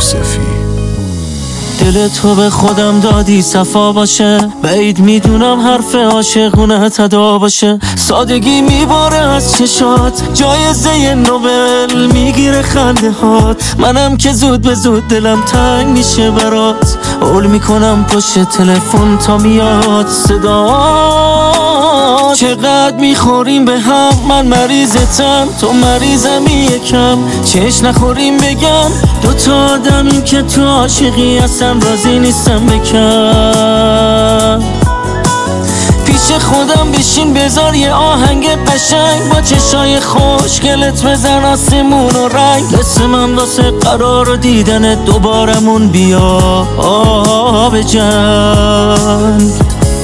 یوسفی. دل تو به خودم دادی صفا باشه، بعید میدونم حرف عاشقونه تدا باشه. سادگی میباره از چشات، جایزه نوبل میگیره خنده هات. منم که زود به زود دلم تنگ میشه برات، اول میکنم پشت تلفن تا میاد صدا. چقدر میخوریم به هم، من مریضتم تو مریضمی یکم. چش نخوریم بگم دوتا آدمیم که تو عاشقی هستم، راضی نیستم بکن. پیش خودم بشین بذار یه آهنگ قشنگ، با چشای خوشگلت بزن آسمون و رنگ. مثل من واسه قرار دیدن دوبارمون بیا به جنگ.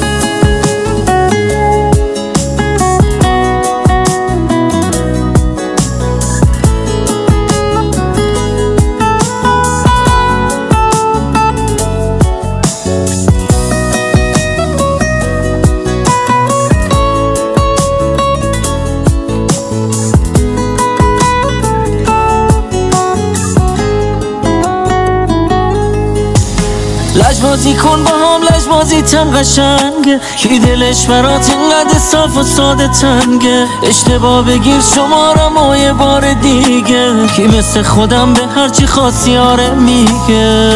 لجبازی کن با هم، لجبازی تم قشنگه. کی دلش برات اینقدر صاف و ساده تنگه؟ اشتباه بگیر شمارم و یه بار دیگه. کی مثل خودم به هرچی خاصی آره میگه.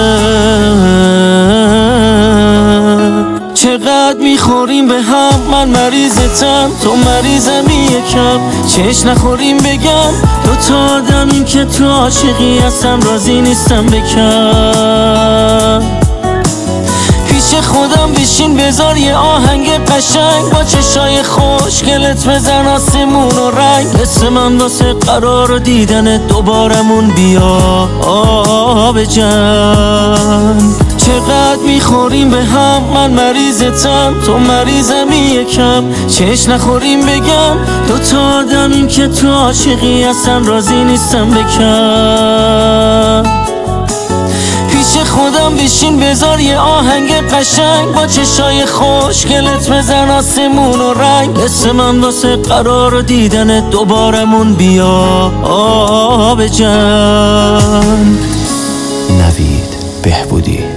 چقدر میخوریم به هم، من مریضتم تو مریضمی یکم. چش نخوریم بگم دوتا آدمیم که تو عاشقی هستم، راضی نیستم بکن. پیش خودم بشین بذار یه آهنگ قشنگ، با چشای خوشگلت بزن آسمون و رنگ. مثل من واسه قرار دیدن دوبارمون بیا به جنگ. چقدر میخوریم به هم، من مریضتم تو مریضمی یکم. چش نخوریم بگم دوتا آدمیم که تو عاشقی هستن، راضی نیستم بکن. پیش خودم بشین بذار یه آهنگ قشنگ، با چشای خوشگلت بزن آسمون و رنگ. مثل من واسه قرار دیدن دوبارمون بیا به جنگ. نوید بهبودی.